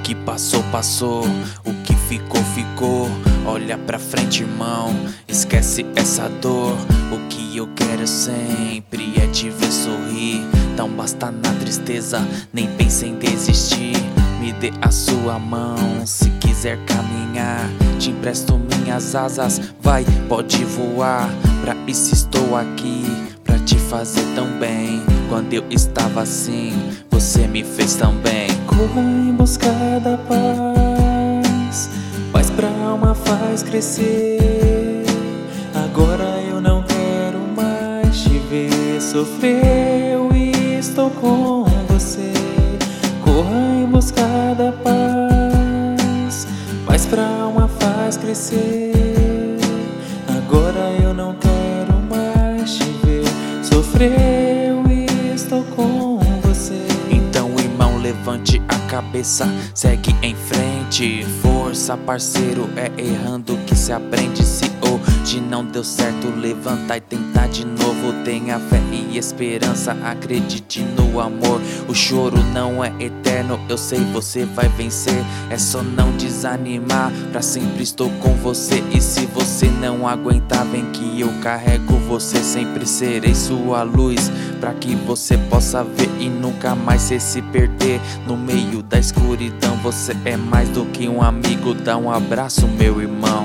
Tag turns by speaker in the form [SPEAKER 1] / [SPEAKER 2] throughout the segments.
[SPEAKER 1] que passou, passou, o que ficou, ficou. Olha pra frente, irmão, esquece essa dor. O que eu quero sempre é te ver sorrir. Não basta na tristeza, nem pense em desistir. Me dê a sua mão, se quiser caminhar. Te empresto minhas asas, vai, pode voar. Pra isso estou aqui, pra te fazer tão bem. Quando eu estava assim, você me fez tão bem.
[SPEAKER 2] Corra em busca da paz, paz pra alma faz crescer. Agora eu não quero mais te ver sofrer, eu estou com você. Corra em busca da paz, paz pra alma faz crescer. Agora eu não quero mais te ver sofrer, eu estou com você.
[SPEAKER 1] Então, irmão, levante a cabeça, segue em frente. Força, parceiro, é errando que se aprende. Se hoje não deu certo, levanta e tenta de novo. Tenha fé e esperança, acredite no amor. O choro não é eterno, eu sei você vai vencer. É só não desanimar, pra sempre estou com você. E se você não aguentar, vem que eu carrego você. Sempre serei sua luz, pra que você possa ver e nunca mais se perder. No meio da escuridão, você é mais do que um amigo. Dá um abraço, meu irmão.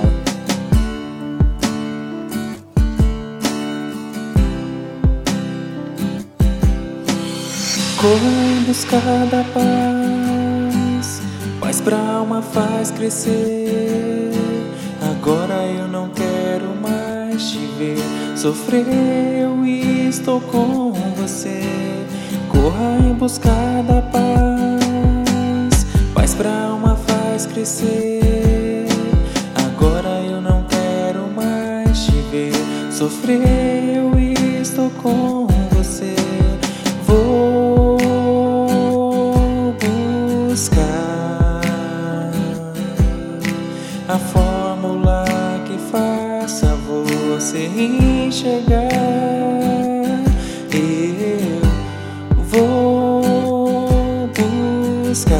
[SPEAKER 2] Corra em busca da paz, paz pra alma faz crescer. Agora eu não quero mais te ver sofrer, eu estou com você. Corra em busca da paz, paz pra alma faz crescer. Agora eu não quero mais te ver sofrer, eu estou com você. Vou buscar a fórmula que faça você enxergar. Eu vou buscar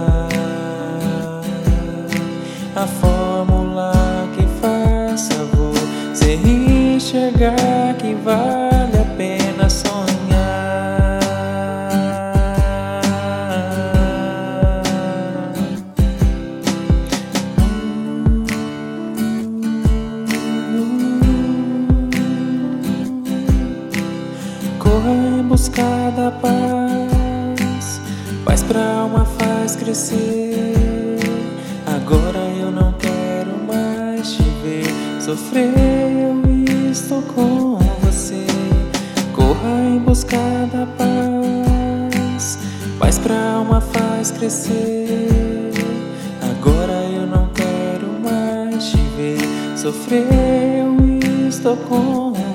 [SPEAKER 2] a fórmula que faça você enxergar que vale a pena sonhar. Corra em busca da paz, paz pra alma faz crescer. Agora eu não quero mais te ver sofrer, eu estou com você. Corra em busca da paz, paz pra alma faz crescer. Agora eu não quero mais te ver sofrer, eu estou com